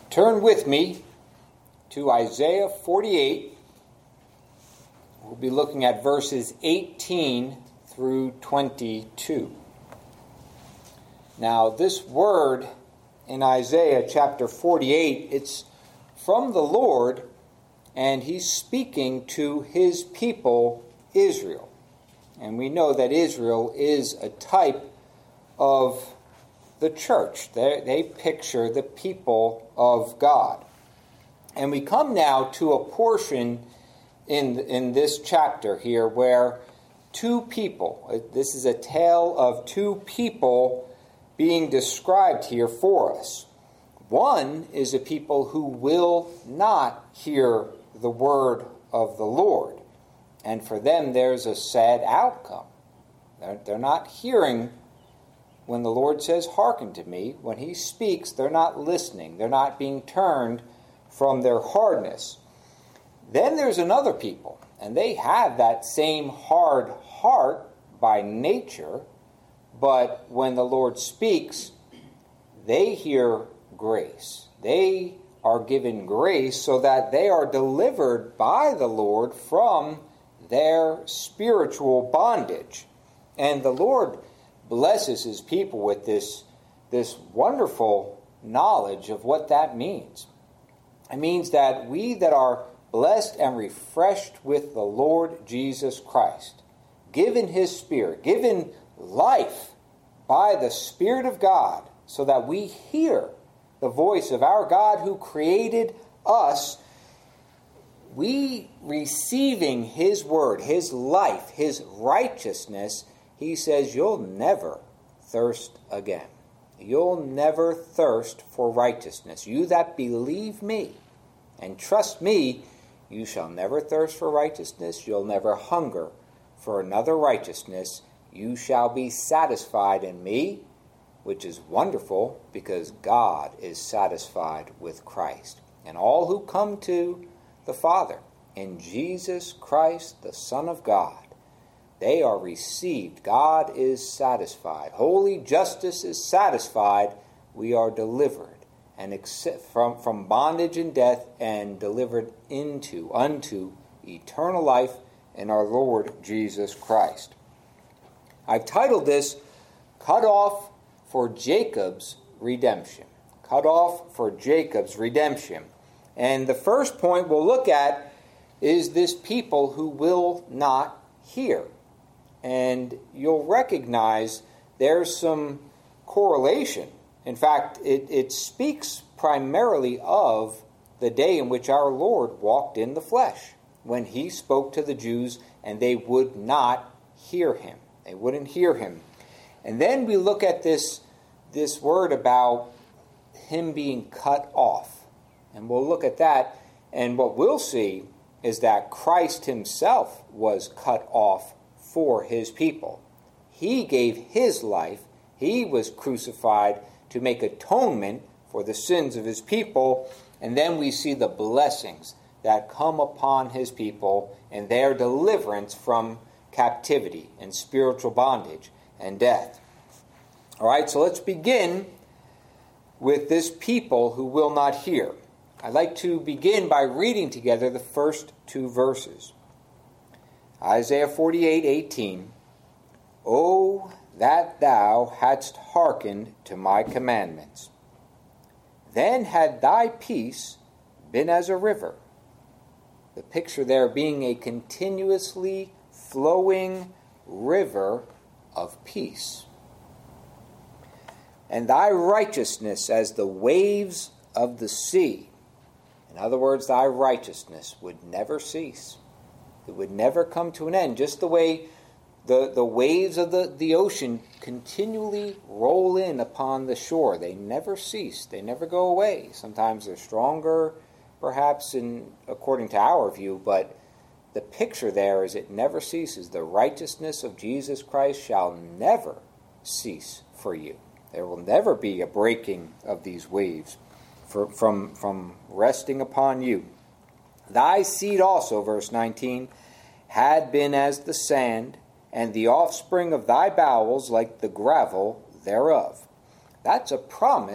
Turn with me to Isaiah 48. We'll be looking at verses 18 through 22. Now, this word in Isaiah chapter 48, it's from the Lord, and he's speaking to his people, Israel. And we know that Israel is a type of the church. They picture the people of God. And we come now to a portion in this chapter here where two people, this is a tale of two people being described here for us. One is a people who will not hear the word of the Lord. And for them, there's a sad outcome. They're not hearing when the Lord says, "Hearken to me." When he speaks, they're not listening. They're not being turned from their hardness. Then there's another people, and they have that same hard heart by nature, but when the Lord speaks, they hear grace. They are given grace so that they are delivered by the Lord from their spiritual bondage. And the Lord blesses his people with this wonderful knowledge of what that means. It means that we that are blessed and refreshed with the Lord Jesus Christ, given his Spirit, given life by the Spirit of God, so that we hear the voice of our God who created us, we receiving his word, his life, his righteousness, he says, you'll never thirst again. You'll never thirst for righteousness. You that believe me and trust me, you shall never thirst for righteousness. You'll never hunger for another righteousness. You shall be satisfied in me, which is wonderful because God is satisfied with Christ. And all who come to the Father in Jesus Christ, the Son of God, they are received. God is satisfied. Holy justice is satisfied. We are delivered and from bondage and death and delivered unto eternal life in our Lord Jesus Christ. I've titled this, Cut Off for Jacob's Redemption. Cut off for Jacob's redemption. And the first point we'll look at is this people who will not hear. And you'll recognize there's some correlation. In fact, it speaks primarily of the day in which our Lord walked in the flesh, when he spoke to the Jews and they would not hear him. They wouldn't hear him. And then we look at this word about him being cut off. And we'll look at that, and what we'll see is that Christ himself was cut off for his people. He gave his life. He was crucified to make atonement for the sins of his people. And then we see the blessings that come upon his people and their deliverance from captivity and spiritual bondage and death. All right, so let's begin with this people who will not hear. I'd like to begin by reading together the first two verses. Isaiah 48:18. O that thou hadst hearkened to my commandments, then had thy peace been as a river. The picture there being a continuously flowing river of peace. And thy righteousness as the waves of the sea. In other words, thy righteousness would never cease. It would never come to an end. Just the way the waves of the ocean continually roll in upon the shore. They never cease. They never go away. Sometimes they're stronger, perhaps, according to our view, but the picture there is it never ceases. The righteousness of Jesus Christ shall never cease for you. There will never be a breaking of these waves from resting upon you. Thy seed also, verse 19, had been as the sand, and the offspring of thy bowels like the gravel thereof. That's a promise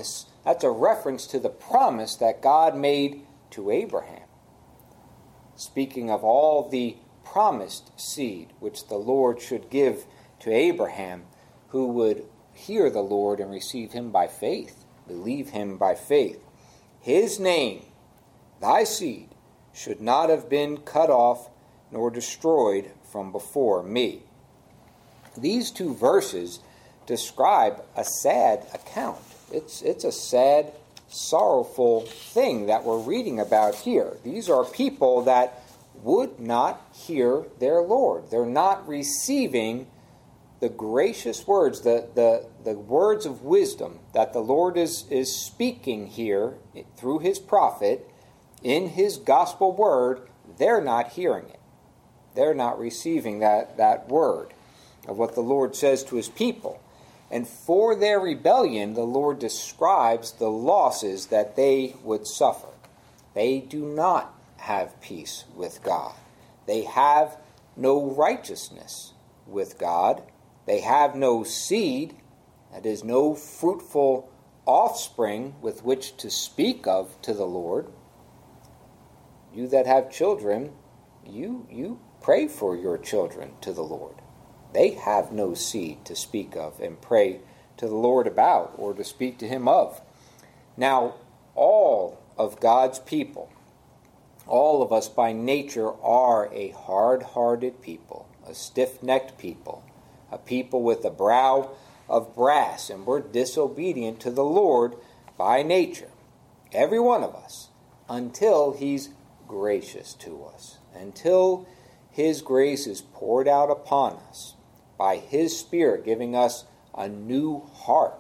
That's a reference to the promise that God made to Abraham. Speaking of all the promised seed which the Lord should give to Abraham, who would hear the Lord and receive him by faith, believe him by faith. His name, thy seed, should not have been cut off nor destroyed from before me. These two verses describe a sad account. It's a sad, sorrowful thing that we're reading about here. These are people that would not hear their Lord. They're not receiving the gracious words, the words of wisdom that the Lord is speaking here through his prophet in his gospel word. They're not hearing it. They're not receiving that word of what the Lord says to his people. And for their rebellion, the Lord describes the losses that they would suffer. They do not have peace with God. They have no righteousness with God. They have no seed, that is, no fruitful offspring with which to speak of to the Lord. You that have children, you pray for your children to the Lord. They have no seed to speak of and pray to the Lord about or to speak to him of. Now, all of God's people, all of us by nature are a hard-hearted people, a stiff-necked people, a people with a brow of brass, and we're disobedient to the Lord by nature, every one of us, until he's gracious to us, until his grace is poured out upon us by his Spirit, giving us a new heart,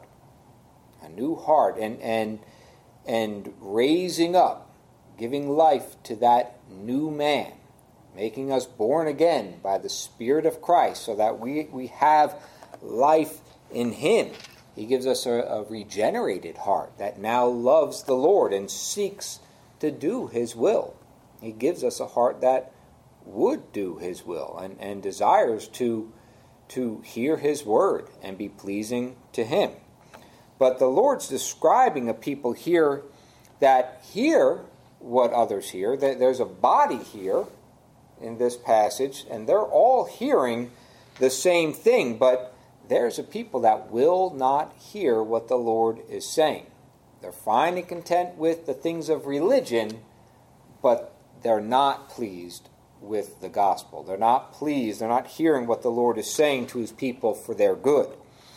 and raising up, giving life to that new man, making us born again by the Spirit of Christ, so that we have life in him. He gives us a regenerated heart that now loves the Lord and seeks to do his will. He gives us a heart that would do his will and desires to hear his word and be pleasing to him. But the Lord's describing a people here that hear what others hear. There's a body here in this passage, and they're all hearing the same thing, but there's a people that will not hear what the Lord is saying. They're fine and content with the things of religion, but they're not pleased with the gospel. They're not pleased. They're not hearing what the Lord is saying to his people for their good.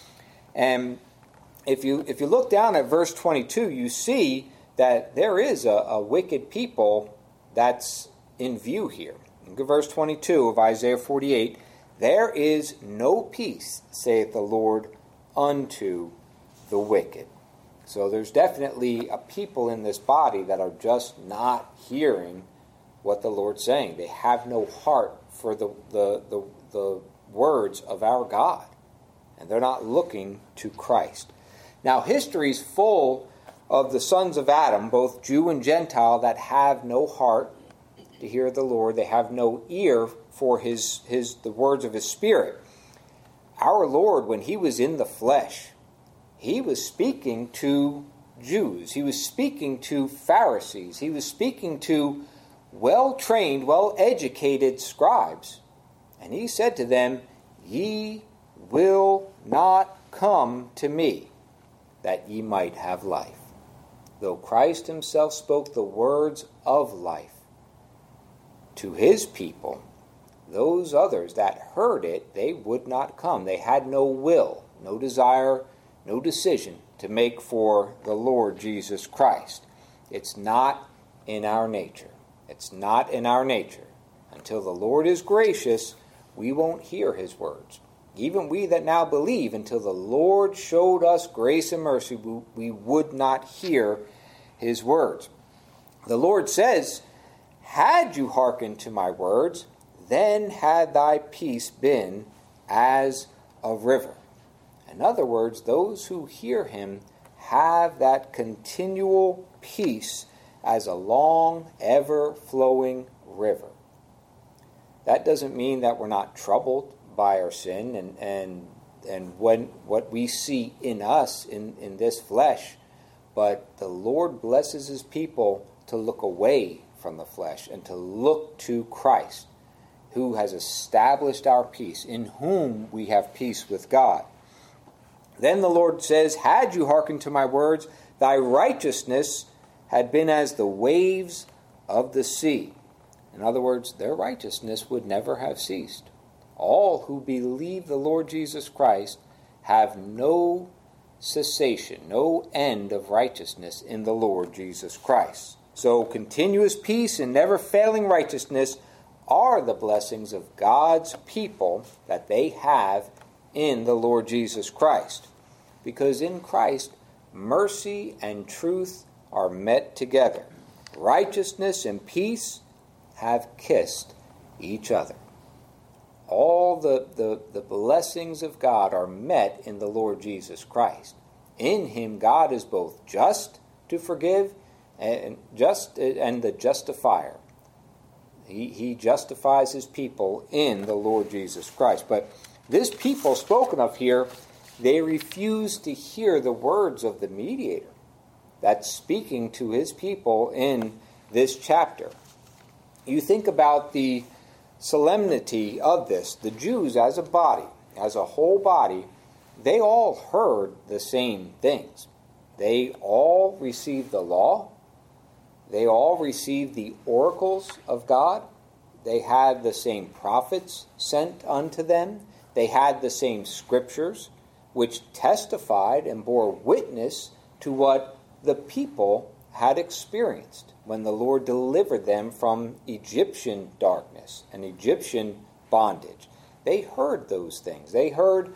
And if you look down at verse 22, you see that there is a wicked people that's in view here. Look at verse 22 of Isaiah 48. There is no peace, saith the Lord, unto the wicked. So there's definitely a people in this body that are just not hearing what the Lord's saying. They have no heart for the words of our God, and they're not looking to Christ. Now, history's full of the sons of Adam, both Jew and Gentile, that have no heart to hear the Lord. They have no ear for the words of his Spirit. Our Lord, when he was in the flesh, he was speaking to Jews. He was speaking to Pharisees. He was speaking to well-trained, well-educated scribes. And he said to them, Ye will not come to me, that ye might have life. Though Christ himself spoke the words of life to his people, those others that heard it, they would not come. They had no will, no desire, no decision to make for the Lord Jesus Christ. It's not in our nature. It's not in our nature. Until the Lord is gracious, we won't hear his words. Even we that now believe, until the Lord showed us grace and mercy, we would not hear his words. The Lord says, Had you hearkened to my words, then had thy peace been as a river. In other words, those who hear him have that continual peace as a long, ever-flowing river. That doesn't mean that we're not troubled by our sin and when what we see in us in this flesh, But the Lord blesses his people to look away from the flesh and to look to Christ, who has established our peace, in whom we have peace with God. Then the Lord says, had you hearkened to my words, thy righteousness had been as the waves of the sea. In other words, their righteousness would never have ceased. All who believe the Lord Jesus Christ have no cessation, no end of righteousness in the Lord Jesus Christ. So continuous peace and never failing righteousness are the blessings of God's people that they have in the Lord Jesus Christ. Because in Christ, mercy and truth are met together. Righteousness and peace have kissed each other. All the blessings of God are met in the Lord Jesus Christ. In him, God is both just to forgive and the justifier. He justifies his people in the Lord Jesus Christ. But this people spoken of here, they refuse to hear the words of the mediator that's speaking to his people in this chapter. You think about the solemnity of this. The Jews as a body, as a whole body, they all heard the same things. They all received the law. They all received the oracles of God. They had the same prophets sent unto them. They had the same scriptures, which testified and bore witness to what the people had experienced when the Lord delivered them from Egyptian darkness and Egyptian bondage. They heard those things. They heard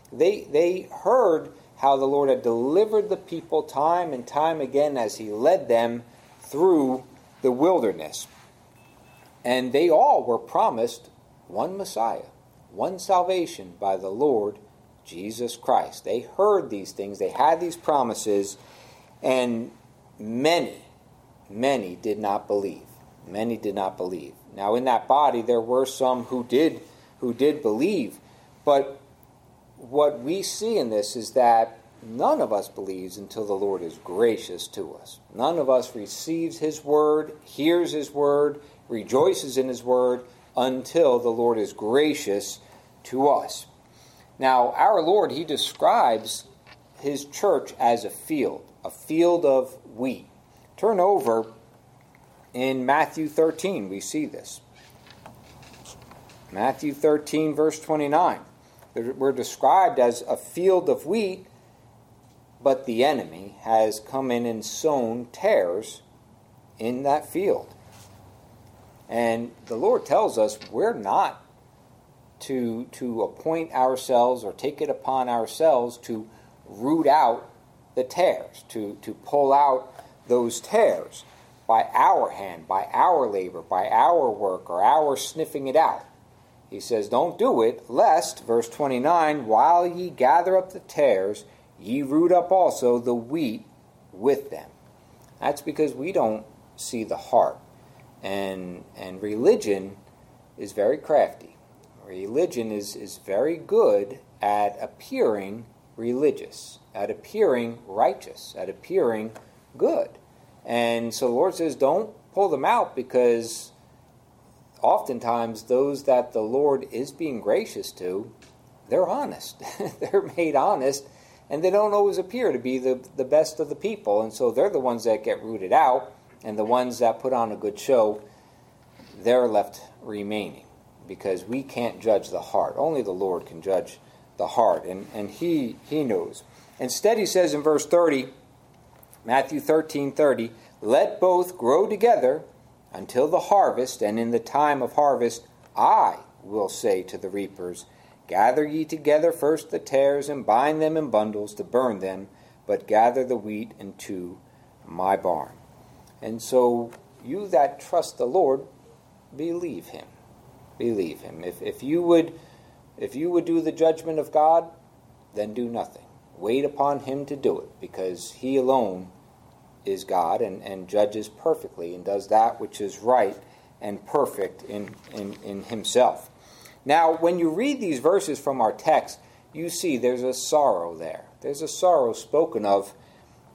how the Lord had delivered the people time and time again as he led them through the wilderness. And they all were promised one Messiah, one salvation by the Lord Jesus Christ. They heard these things. They had these promises, and many did not believe. Many did not believe. Now, in that body, there were some who did believe. But what we see in this is that none of us believes until the Lord is gracious to us. None of us receives his word, hears his word, rejoices in his word, until the Lord is gracious to us. Now, our Lord, he describes his church as a field of wheat. Turn over in Matthew 13, we see this. Matthew 13, verse 29. We're described as a field of wheat, but the enemy has come in and sown tares in that field. And the Lord tells us we're not to appoint ourselves or take it upon ourselves to root out the tares, to pull out those tares by our hand, by our labor, by our work, or our sniffing it out. He says, don't do it, lest, verse 29, while ye gather up the tares, ye root up also the wheat with them. That's because we don't see the heart. And religion is very crafty. Religion is very good at appearing religious, at appearing righteous, at appearing good. And so the Lord says, don't pull them out, because oftentimes those that the Lord is being gracious to, they're honest. They're made honest, and they don't always appear to be the best of the people. And so they're the ones that get rooted out, and the ones that put on a good show, they're left remaining, because we can't judge the heart. Only the Lord can judge the heart, and he knows. Instead, he says in verse 30, Matthew 13:30, let both grow together until the harvest, and in the time of harvest I will say to the reapers, gather ye together first the tares, and bind them in bundles to burn them, but gather the wheat into my barn. And so you that trust the Lord, believe him. Believe him. If you would do the judgment of God, then do nothing. Wait upon him to do it, because he alone is God and judges perfectly and does that which is right and perfect in himself. Now, when you read these verses from our text, you see there's a sorrow there. There's a sorrow spoken of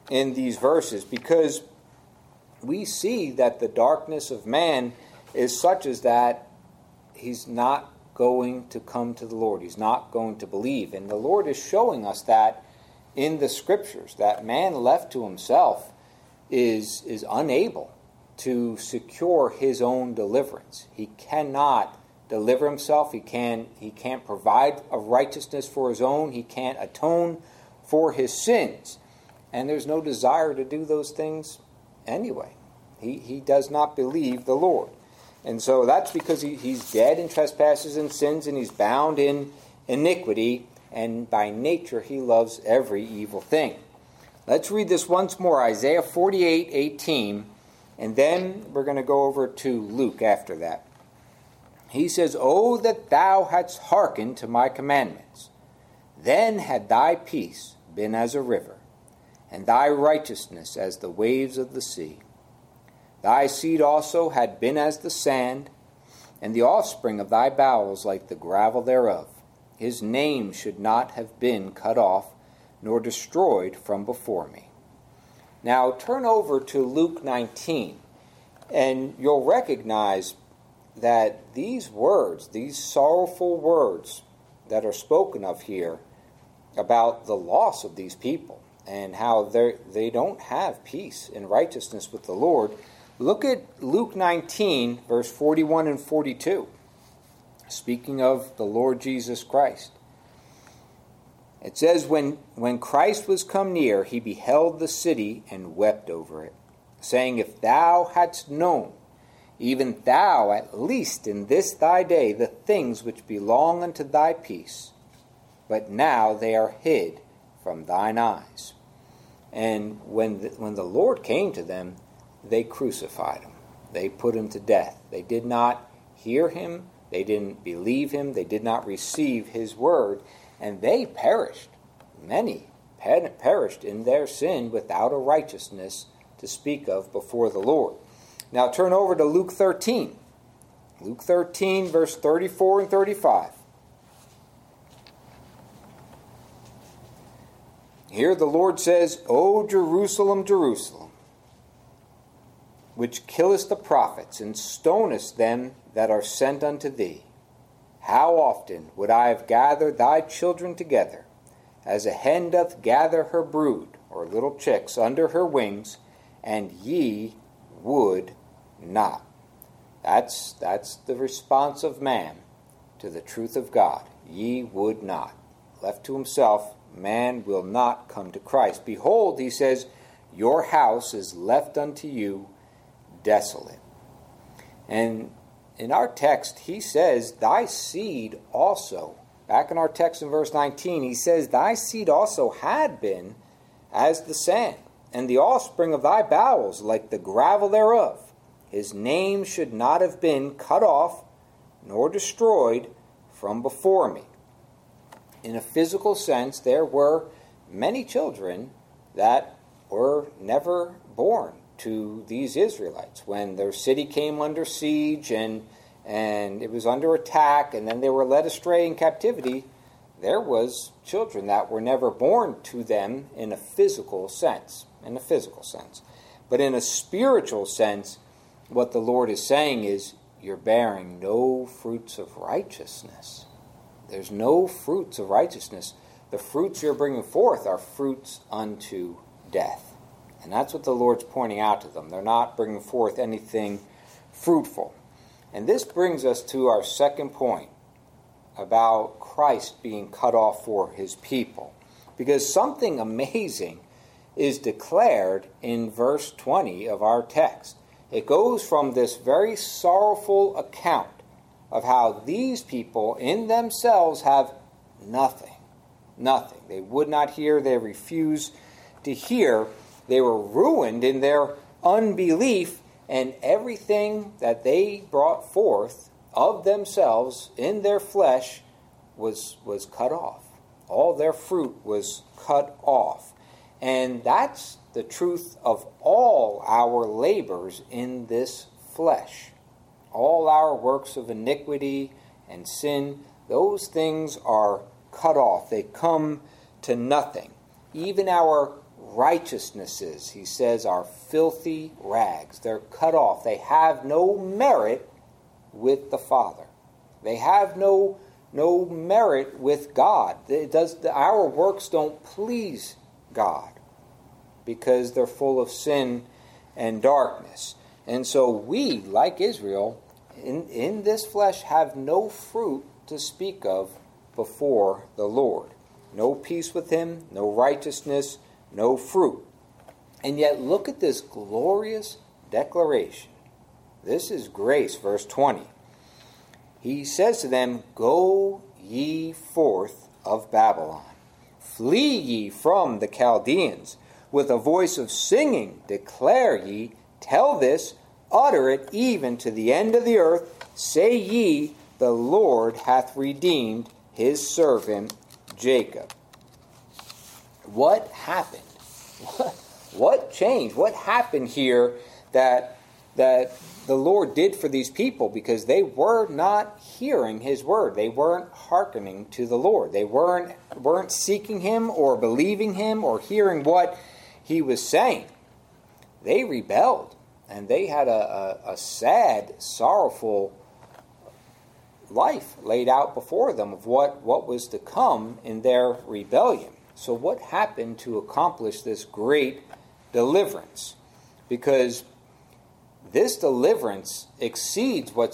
in these verses, because we see that the darkness of man is such as that he's not going to come to the Lord. He's not going to believe. And the Lord is showing us that in the Scriptures, that man left to himself is unable to secure his own deliverance. He cannot deliver himself. He can't provide a righteousness for his own. He can't atone for his sins. And there's no desire to do those things anyway. He does not believe the Lord. And so that's because he's dead in trespasses and sins, and he's bound in iniquity, and by nature he loves every evil thing. Let's read this once more, Isaiah 48:18, and then we're going to go over to Luke after that. He says, "Oh, that thou hadst hearkened to my commandments, then had thy peace been as a river, and thy righteousness as the waves of the sea. Thy seed also had been as the sand, and the offspring of thy bowels like the gravel thereof. His name should not have been cut off, nor destroyed from before me." Now turn over to Luke 19, and you'll recognize that these words, these sorrowful words that are spoken of here about the loss of these people and how they don't have peace and righteousness with the Lord. Look at Luke 19, verse 41 and 42, speaking of the Lord Jesus Christ. It says, when Christ was come near, he beheld the city and wept over it, saying, "If thou hadst known, even thou at least in this thy day, the things which belong unto thy peace, but now they are hid from thine eyes." And when the Lord came to them, they crucified him. They put him to death. They did not hear him. They didn't believe him. They did not receive his word. And they perished. Many perished in their sin without a righteousness to speak of before the Lord. Now turn over to Luke 13. Luke 13, verse 34 and 35. Here the Lord says, "O Jerusalem, Jerusalem, which killest the prophets, and stonest them that are sent unto thee. How often would I have gathered thy children together, as a hen doth gather her brood, or little chicks, under her wings, and ye would not." That's the response of man to the truth of God. Ye would not. Left to himself, man will not come to Christ. "Behold," he says, "your house is left unto you desolate." And in our text, he says, "Thy seed also." Back in our text in verse 19, he says, "Thy seed also had been as the sand, and the offspring of thy bowels like the gravel thereof. His name should not have been cut off, nor destroyed from before me." In a physical sense, there were many children that were never born to these Israelites. When their city came under siege and it was under attack, and then they were led astray in captivity, there was children that were never born to them in a physical sense. But in a spiritual sense, what the Lord is saying is, you're bearing no fruits of righteousness. There's no fruits of righteousness. The fruits you're bringing forth are fruits unto death. And that's what the Lord's pointing out to them. They're not bringing forth anything fruitful. And this brings us to our second point about Christ being cut off for his people. Because something amazing is declared in verse 20 of our text. It goes from this very sorrowful account of how these people in themselves have nothing. Nothing. They would not hear. They refused to hear. They were ruined in their unbelief, and everything that they brought forth of themselves in their flesh was cut off. All their fruit was cut off. And that's the truth of all our labors in this flesh. All our works of iniquity and sin, those things are cut off. They come to nothing. Even our righteousnesses, he says, are filthy rags. They're cut off. They have no merit with the Father. They have no merit with God. Our works don't please God because they're full of sin and darkness. And so we, like Israel, in this flesh have no fruit to speak of before the Lord. No peace with him, no righteousness, no fruit. And yet look at this glorious declaration. This is grace, verse 20. He says to them, "Go ye forth of Babylon. Flee ye from the Chaldeans. With a voice of singing declare ye, tell this, utter it even to the end of the earth. Say ye, the Lord hath redeemed his servant Jacob." What happened? What changed? What happened here that the Lord did for these people? Because they were not hearing his word. They weren't hearkening to the Lord. They weren't seeking him or believing him or hearing what he was saying. They rebelled, and they had a sad, sorrowful life laid out before them of what was to come in their rebellion. So what happened to accomplish this great deliverance? Because this deliverance exceeds what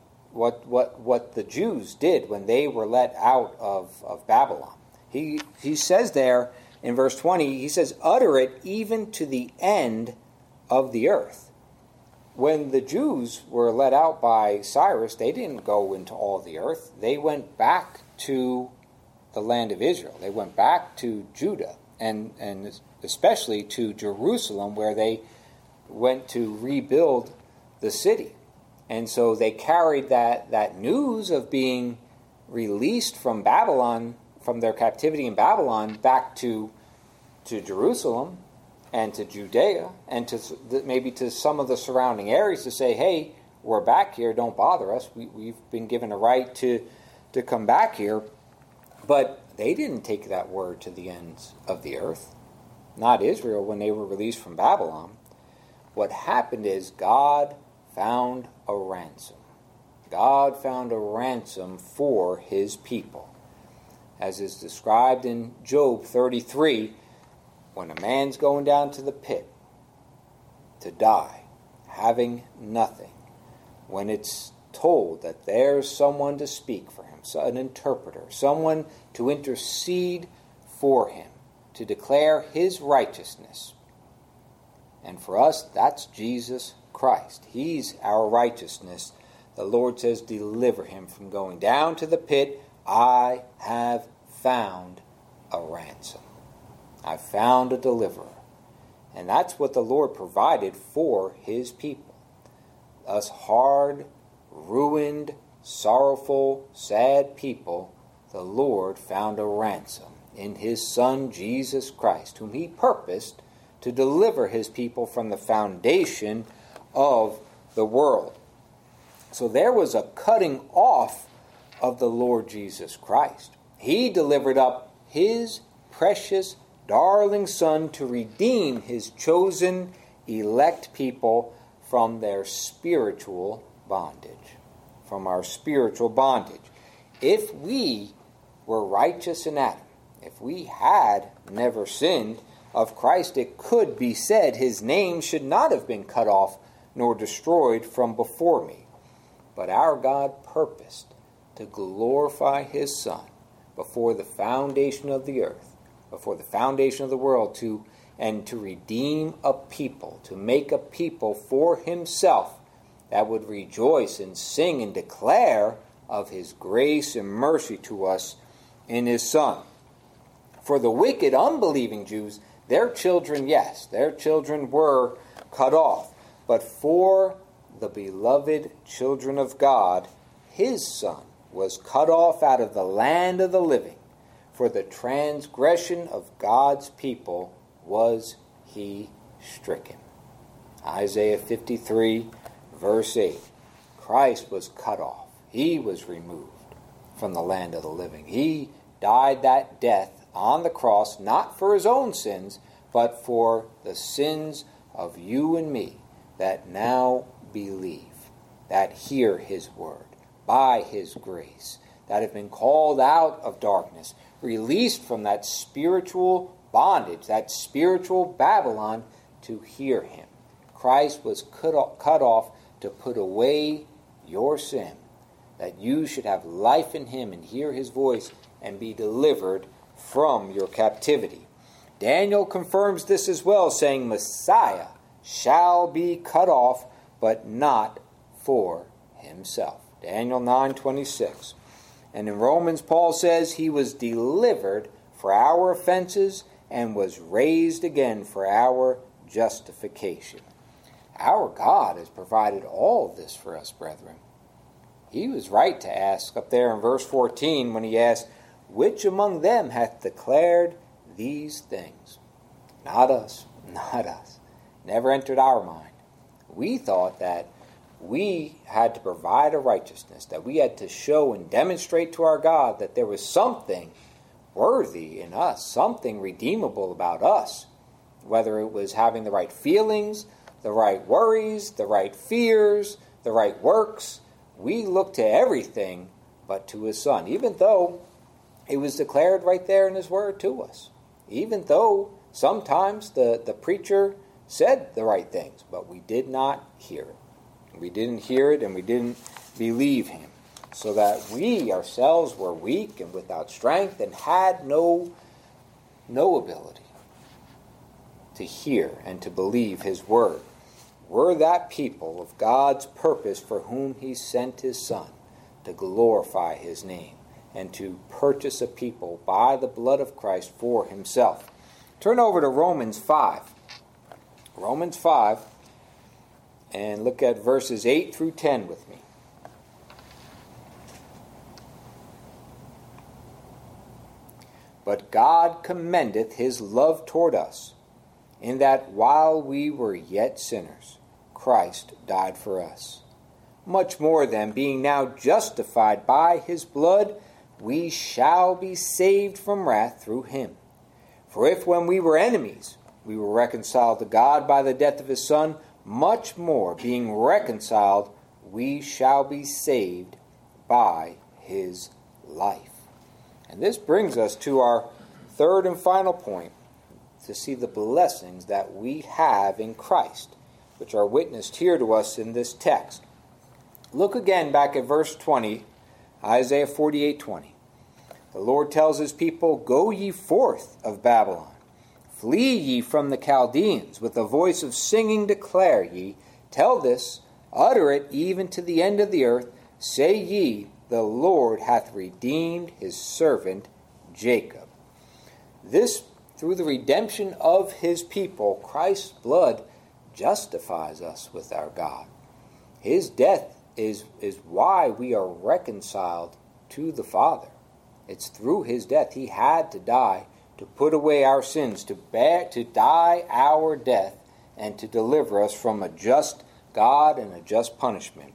the Jews did when they were let out of Babylon. He says there in verse 20, he says, utter it even to the end of the earth. When the Jews were let out by Cyrus, they didn't go into all the earth. They went back to the land of Israel. They went back to Judah and especially to Jerusalem, where they went to rebuild the city. And so they carried that news of being released from Babylon, from their captivity in Babylon, back to Jerusalem and to Judea and to maybe to some of the surrounding areas to say, hey, we're back here, don't bother us. We've been given a right to come back here. But they didn't take that word to the ends of the earth. Not Israel when they were released from Babylon. What happened is God found a ransom. God found a ransom for his people. As is described in Job 33, when a man's going down to the pit to die, having nothing, when it's told that there's someone to speak for him, an interpreter, someone to intercede for him, to declare his righteousness. And for us, that's Jesus Christ. He's our righteousness. The Lord says, deliver him from going down to the pit. I have found a ransom. I found a deliverer. And that's what the Lord provided for his people. Us hard, ruined, sorrowful, sad people, the Lord found a ransom in his Son, Jesus Christ, whom he purposed to deliver his people from the foundation of the world. So there was a cutting off of the Lord Jesus Christ. He delivered up his precious, darling Son to redeem his chosen, elect people from their spiritual bondage. From our spiritual bondage. If we were righteous in Adam, if we had never sinned of Christ, it could be said his name should not have been cut off nor destroyed from before me. But our God purposed to glorify his Son before the foundation of the earth, before the foundation of the world, to redeem a people, to make a people for himself that would rejoice and sing and declare of his grace and mercy to us in his Son. For the wicked, unbelieving Jews, their children, yes, their children were cut off. But for the beloved children of God, his Son was cut off out of the land of the living. For the transgression of God's people was he stricken. Isaiah 53, verse 8. Christ was cut off. He was removed from the land of the living. He died that death on the cross, not for his own sins, but for the sins of you and me that now believe, that hear his word, by his grace, that have been called out of darkness, released from that spiritual bondage, that spiritual Babylon, to hear him. Christ was cut off to put away your sin, that you should have life in him and hear his voice and be delivered from your captivity. Daniel confirms this as well, saying, Messiah shall be cut off, but not for himself. Daniel 9:26. And in Romans, Paul says he was delivered for our offenses and was raised again for our justification. Our God has provided all of this for us, brethren. He was right to ask up there in verse 14 when he asked, which among them hath declared these things? Not us, not us. Never entered our mind. We thought that we had to provide a righteousness, that we had to show and demonstrate to our God that there was something worthy in us, something redeemable about us, whether it was having the right feelings, the right worries, the right fears, the right works. We looked to everything but to his Son, even though it was declared right there in his word to us, even though sometimes the preacher said the right things, but we did not hear it. We didn't hear it and we didn't believe him, so that we ourselves were weak and without strength and had no ability to hear and to believe his word. We're that people of God's purpose for whom he sent his Son to glorify his name and to purchase a people by the blood of Christ for himself. Turn over to Romans 5. Romans 5, and look at verses 8 through 10 with me. But God commendeth his love toward us, in that while we were yet sinners, Christ died for us. Much more then, being now justified by his blood, we shall be saved from wrath through him. For if when we were enemies, we were reconciled to God by the death of his Son, much more, being reconciled, we shall be saved by his life. And this brings us to our third and final point, to see the blessings that we have in Christ, which are witnessed here to us in this text. Look again back at verse 20, Isaiah 48:20. The Lord tells his people, go ye forth of Babylon. Flee ye from the Chaldeans. With a voice of singing declare ye. Tell this, utter it even to the end of the earth. Say ye, the Lord hath redeemed his servant Jacob. This, through the redemption of his people, Christ's blood justifies us with our God. His death is why we are reconciled to the Father. It's through his death. He had to die to put away our sins, to die our death, and to deliver us from a just God and a just punishment.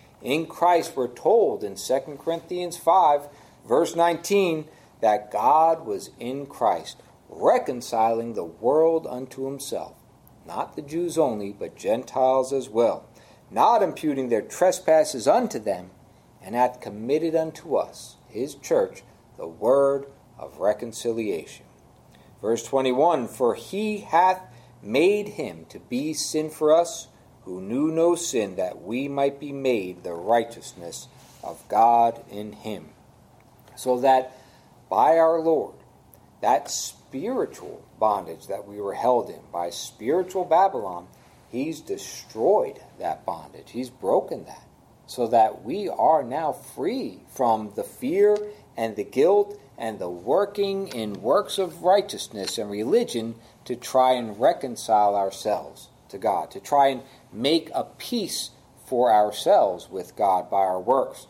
In Christ, we're told in 2 Corinthians 5, verse 19, that God was in Christ, reconciling the world unto himself, not the Jews only, but Gentiles as well, not imputing their trespasses unto them, and hath committed unto us, his church, the word of reconciliation. Verse 21, for he hath made him to be sin for us, who knew no sin, that we might be made the righteousness of God in him. So that by our Lord, that spiritual bondage that we were held in, by spiritual Babylon, he's destroyed that bondage. He's broken that. So that we are now free from the fear and the guilt and the working in works of righteousness and religion to try and reconcile ourselves to God, to try and make a peace for ourselves with God by our works.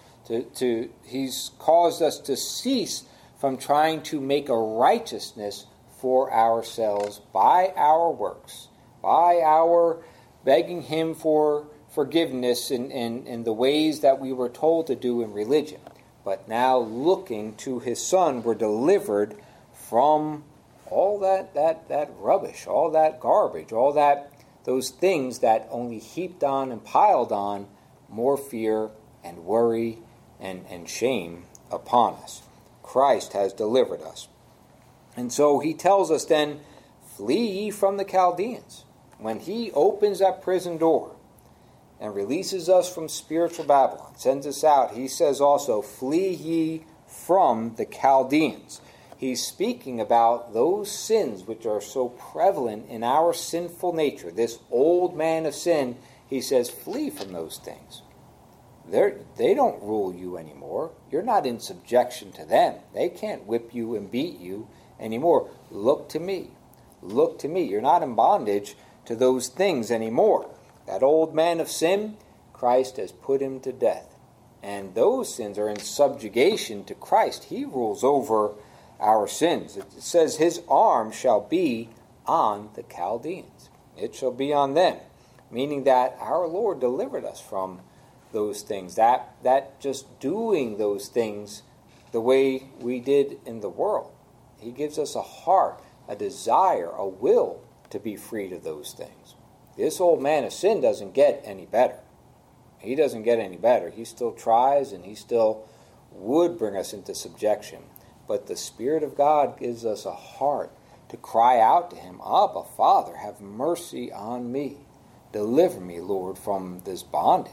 He's caused us to cease from trying to make a righteousness for ourselves by our works, by our begging him for forgiveness in the ways that we were told to do in religion. But now looking to his Son, we're delivered from all that rubbish, all that garbage, those things that only heaped on and piled on more fear and worry and shame upon us. Christ has delivered us. And so he tells us then, flee ye from the Chaldeans. When he opens that prison door and releases us from spiritual Babylon, sends us out, he says also, flee ye from the Chaldeans. He's speaking about those sins which are so prevalent in our sinful nature. This old man of sin, he says, flee from those things. They don't rule you anymore. You're not in subjection to them. They can't whip you and beat you anymore. Look to me. Look to me. You're not in bondage to those things anymore. That old man of sin, Christ has put him to death. And those sins are in subjugation to Christ. He rules over our sins. It says his arm shall be on the Chaldeans. It shall be on them. Meaning that our Lord delivered us from those things. That just doing those things the way we did in the world. He gives us a heart, a desire, a will to be freed of those things. This old man of sin doesn't get any better. He doesn't get any better. He still tries and he still would bring us into subjection. But the Spirit of God gives us a heart to cry out to him, Abba, Father, have mercy on me. Deliver me, Lord, from this bondage.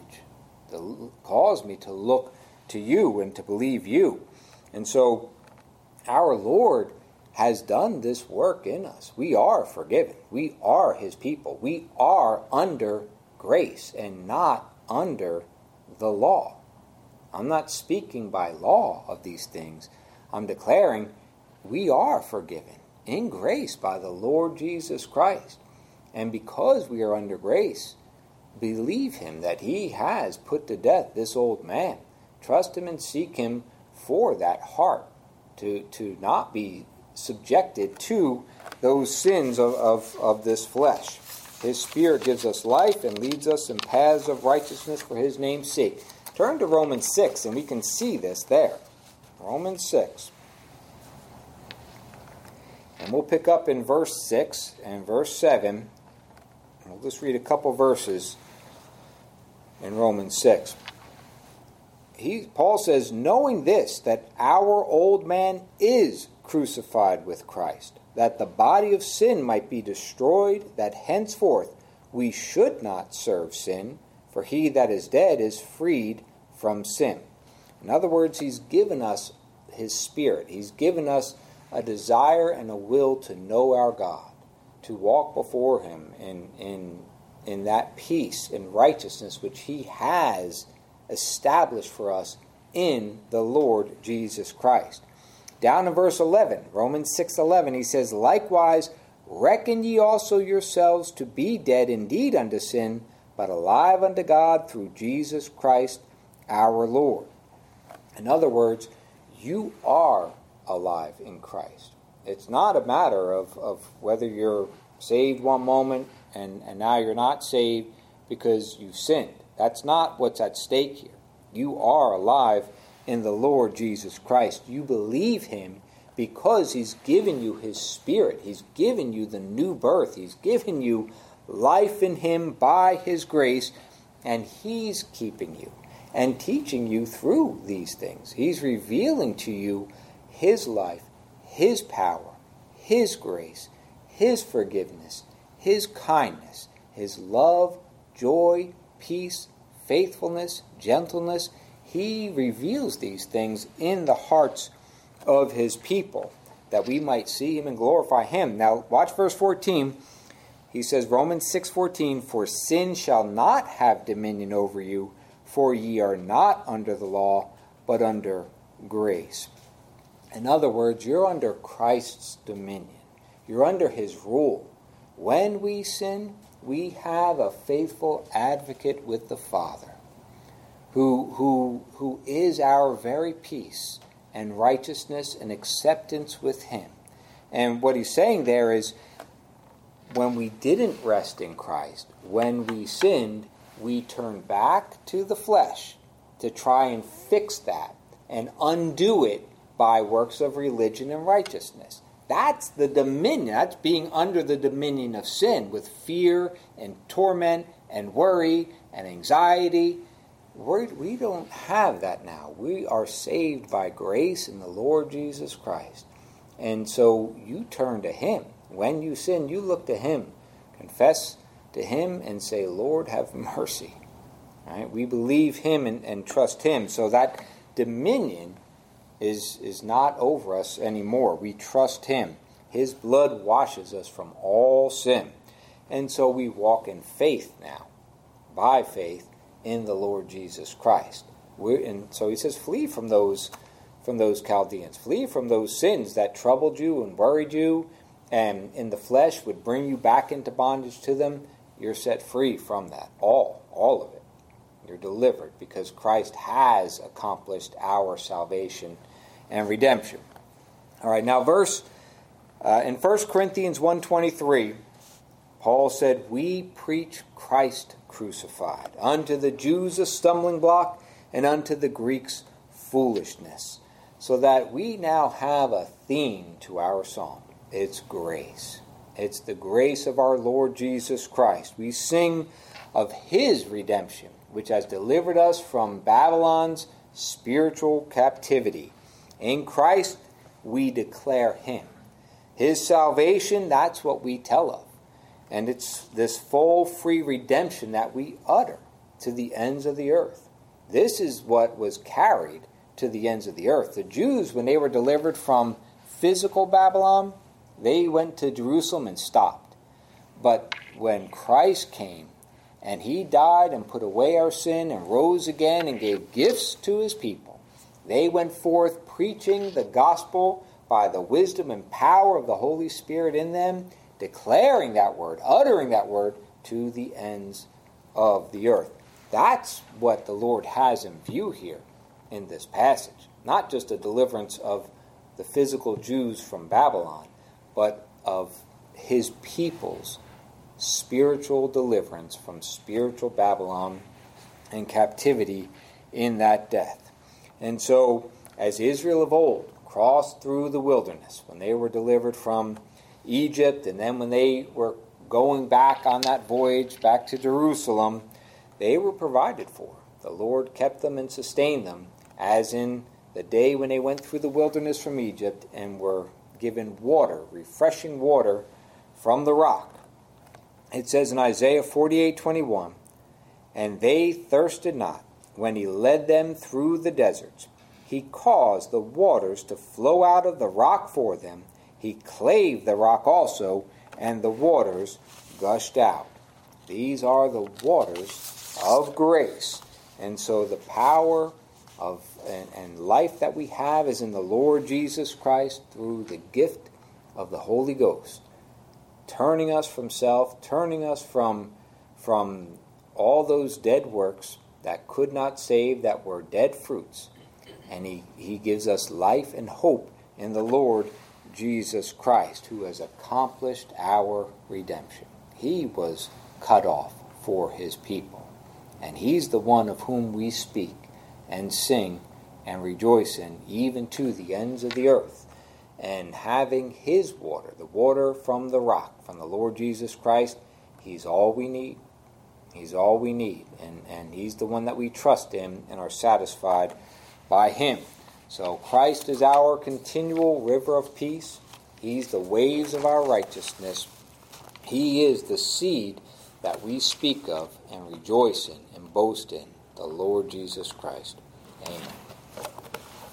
Cause me to look to you and to believe you. And so our Lord has done this work in us. We are forgiven. We are his people. We are under grace and not under the law. I'm not speaking by law of these things. I'm declaring we are forgiven in grace by the Lord Jesus Christ. And because we are under grace, believe him that he has put to death this old man. Trust him and seek him for that heart to not be subjected to those sins of this flesh. His Spirit gives us life and leads us in paths of righteousness for his name's sake. Turn to Romans 6 and we can see this there. Romans 6. And we'll pick up in verse 6 and verse 7. We'll just read a couple verses in Romans 6. Paul says, knowing this, that our old man is crucified with Christ, that the body of sin might be destroyed, that henceforth we should not serve sin, for he that is dead is freed from sin. In other words, he's given us his Spirit. He's given us a desire and a will to know our God, to walk before him in that peace and righteousness which he has established for us in the Lord Jesus Christ. Down in verse 11, Romans 6:11, he says, likewise, reckon ye also yourselves to be dead indeed unto sin, but alive unto God through Jesus Christ our Lord. In other words, you are alive in Christ. It's not a matter of whether you're saved one moment and now you're not saved because you've sinned. That's not what's at stake here. You are alive in the Lord Jesus Christ. You believe him because he's given you his Spirit. He's given you the new birth. He's given you life in him by his grace, and he's keeping you and teaching you through these things. He's revealing to you his life, his power, his grace, his forgiveness, his kindness, his love, joy, peace, faithfulness, gentleness. He reveals these things in the hearts of his people, that we might see him and glorify him. Now, watch verse 14. He says, Romans 6:14, for sin shall not have dominion over you, for ye are not under the law, but under grace. In other words, you're under Christ's dominion. You're under his rule. When we sin, we have a faithful advocate with the Father, who is our very peace and righteousness and acceptance with him. And what he's saying there is, when we didn't rest in Christ, when we sinned, we turned back to the flesh to try and fix that and undo it by works of religion and righteousness. That's the dominion. That's being under the dominion of sin with fear and torment and worry and anxiety. We don't have that now. We are saved by grace in the Lord Jesus Christ. And so you turn to Him. When you sin, you look to Him. Confess to Him and say, Lord, have mercy. Right? We believe Him and trust Him. So that dominion is not over us anymore. We trust Him. His blood washes us from all sin. And so we walk in faith now, by faith in the Lord Jesus Christ. And so He says, flee from those Chaldeans. Flee from those sins that troubled you and worried you and in the flesh would bring you back into bondage to them. You're set free from that. All of it. You're delivered because Christ has accomplished our salvation and redemption. All right, now in 1 Corinthians 1:23, Paul said, we preach Christ crucified, unto the Jews a stumbling block, and unto the Greeks foolishness. So that we now have a theme to our song. It's grace. It's the grace of our Lord Jesus Christ. We sing of His redemption, which has delivered us from Babylon's spiritual captivity. In Christ, we declare Him. His salvation, that's what we tell of. And it's this full, free redemption that we utter to the ends of the earth. This is what was carried to the ends of the earth. The Jews, when they were delivered from physical Babylon, they went to Jerusalem and stopped. But when Christ came, and He died and put away our sin and rose again and gave gifts to His people, they went forth preaching the gospel by the wisdom and power of the Holy Spirit in them, declaring that word, uttering that word to the ends of the earth. That's what the Lord has in view here in this passage. Not just a deliverance of the physical Jews from Babylon, but of His people's spiritual deliverance from spiritual Babylon and captivity in that death. And so, as Israel of old crossed through the wilderness, when they were delivered from Egypt, and then when they were going back on that voyage back to Jerusalem, they were provided for. The Lord kept them and sustained them, as in the day when they went through the wilderness from Egypt and were given water, refreshing water from the rock. It says in Isaiah 48:21, and they thirsted not when He led them through the deserts. He caused the waters to flow out of the rock for them. He clave the rock also, and the waters gushed out. These are the waters of grace. And so the power of and life that we have is in the Lord Jesus Christ through the gift of the Holy Ghost, turning us from self, turning us from all those dead works that could not save, that were dead fruits. And he gives us life and hope in the Lord Jesus Christ, who has accomplished our redemption. He was cut off for His people. And He's the one of whom we speak and sing and rejoice in, even to the ends of the earth. And having His water, the water from the rock, from the Lord Jesus Christ, He's all we need. He's all we need. And He's the one that we trust in and are satisfied by Him. So Christ is our continual river of peace. He's the waves of our righteousness. He is the seed that we speak of and rejoice in and boast in, the Lord Jesus Christ. Amen.